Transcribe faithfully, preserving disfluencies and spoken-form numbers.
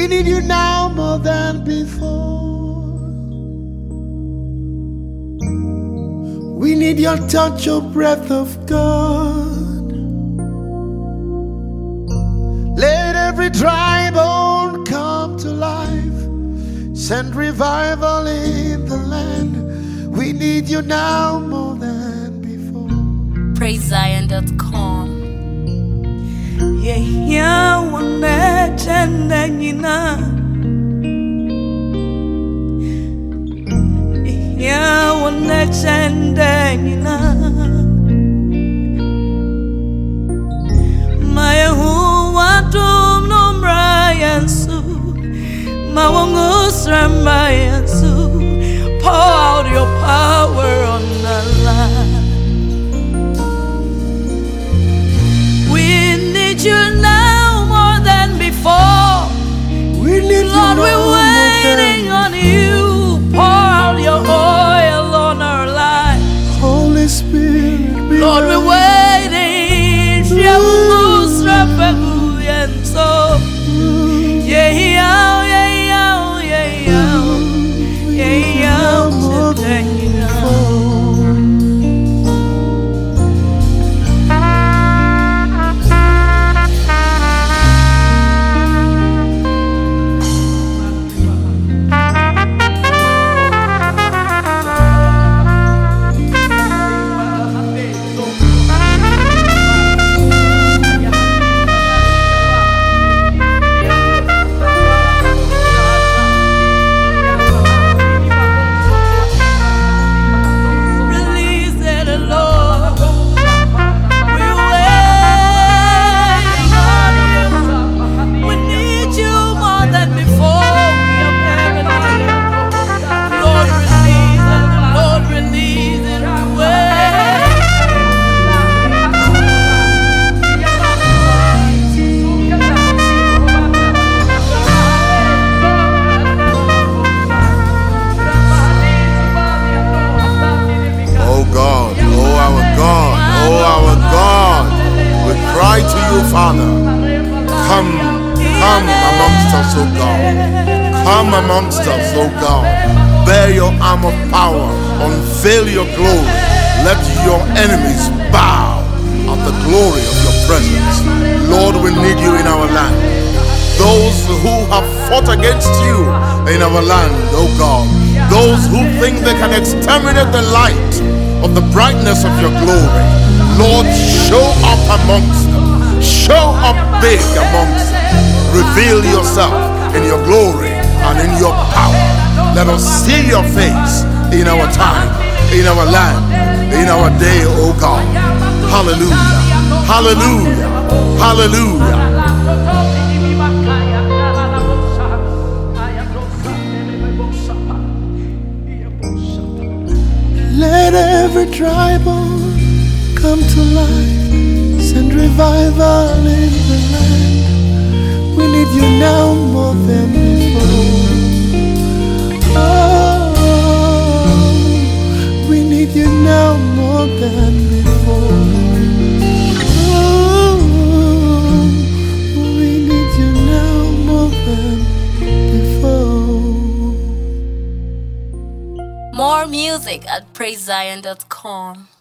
We need you now more than before. We need your touch, your breath of God. Let every dry bone come to life. Send revival in the land. We need you now more than before. praise zion dot com. Yeah, yeah, one that and then you know. Yeah, one that and then you know. My who want to know Brian Sue. My one goes Brian Sue. Pour out your power on the land. You now more than before. We need Lord, you we're now waiting on you. Pour out your oil on our lives. Holy Spirit, be Lord, we're waiting. Yeah, yeah, yeah, yeah, yeah, yeah, today. Father, come, come amongst us, O God. Come amongst us, O God. Bear your arm of power, unveil your glory. Let your enemies bow at the glory of your presence. Lord, we need you in our land. Those who have fought against you in our land, O God. Those who think they can exterminate the light of the brightness of your glory. Lord, show up amongst them. Show up big amongst them. Reveal yourself in your glory and in your power. Let us see your face in our time, in our land, in our day, O God. Hallelujah. Hallelujah. Hallelujah. Let every dry bone come to life. Send revival in the land. We need you now more than before. Oh, we need you now more than before. Oh, we need you now more than before. More music at praise zion dot com.